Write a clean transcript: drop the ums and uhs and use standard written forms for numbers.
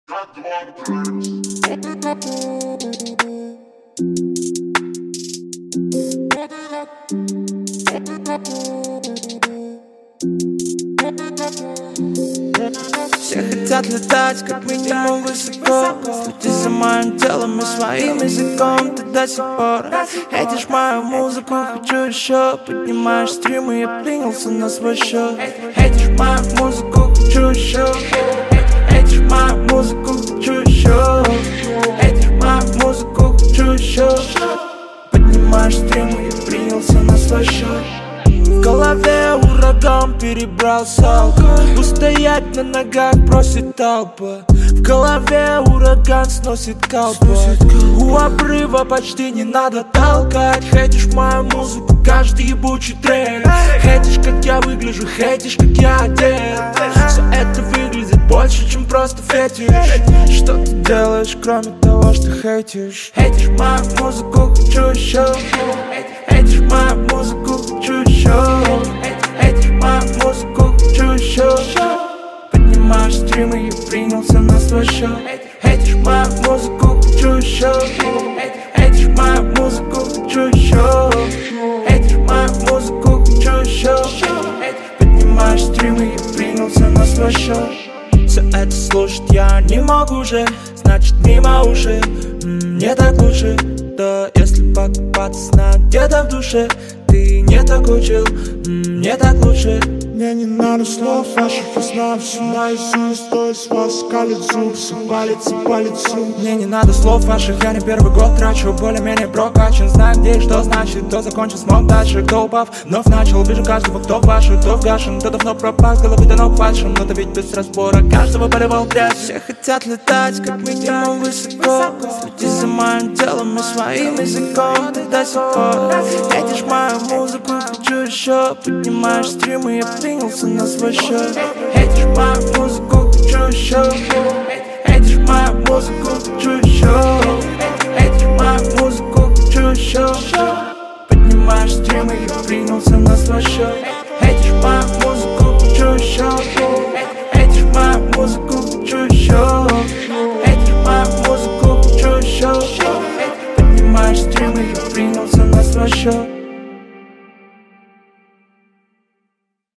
Все хотят летать, как минимум высоко. Следи за моим телом и своим языком. Ты до сих пор хейтишь мою музыку, хочу еще. Поднимаешь стримы, я принялся на свой счет. Хейтишь мою музыку, хочу еще. Хейтишь мою музыку, хочу еще. Хейтишь мою музыку, хочу еще. Поднимаешь стримы, я принялся на свой счет. В голове ураган перебрался, устоять на ногах просит толпа. В голове ураган сносит колпак. У обрыва почти не надо толкать. Хейтишь мою музыку, каждый ебучий трек. Хейтишь, как я выгляжу, хейтишь, как я одет. Все это выглядит больше, чем просто фетиш. Что ты делаешь, кроме того, что хейтишь? Хейтишь мою музыку, хочу еще. Хейтишь мою музыку, хочу еще. Хейтишь мою музыку, хочу еще. Поднимаешь стримы, я принялся на свой счет. Хейтишь мою музыку, хочу еще. Хейтишь мою музыку, хочу еще. Хейтишь мою музыку, хочу еще. Поднимаешь стримы, я принялся на свой счет. Все это слушать я не могу же, значит мимо уши. Мне так лучше, да если покопаться на где-то в душе. Ты не так учил, мне так лучше. Мне не надо слов ваших, я знаю все наизусть. То есть вас калит зуб, все палится по лицу. Мне не надо слов ваших, я не первый год трачу. Более-менее прокачан, знаю где и что значит. Кто закончил, смог дальше, кто упав, вновь начал. Вижу каждого, кто пашет, кто вгашен. Кто давно пропал, с головы до ног пальшим. Но ты ведь без разбора каждого поливал грязь. Все хотят летать, как минимум высоко. Следи за моим телом и своим языком. Ты до сих пор хейтишь мою музыку, хочу еще. Поднимаешь стримы, я принялся на свой счет. Хейтишь мою музыку, хочу еще. Хейтишь мою музыку, хочу еще. Хейтишь мою музыку, хочу еще. Поднимаешь стримы, я принялся на свой счет. Хейтишь мою музыку, хочу еще.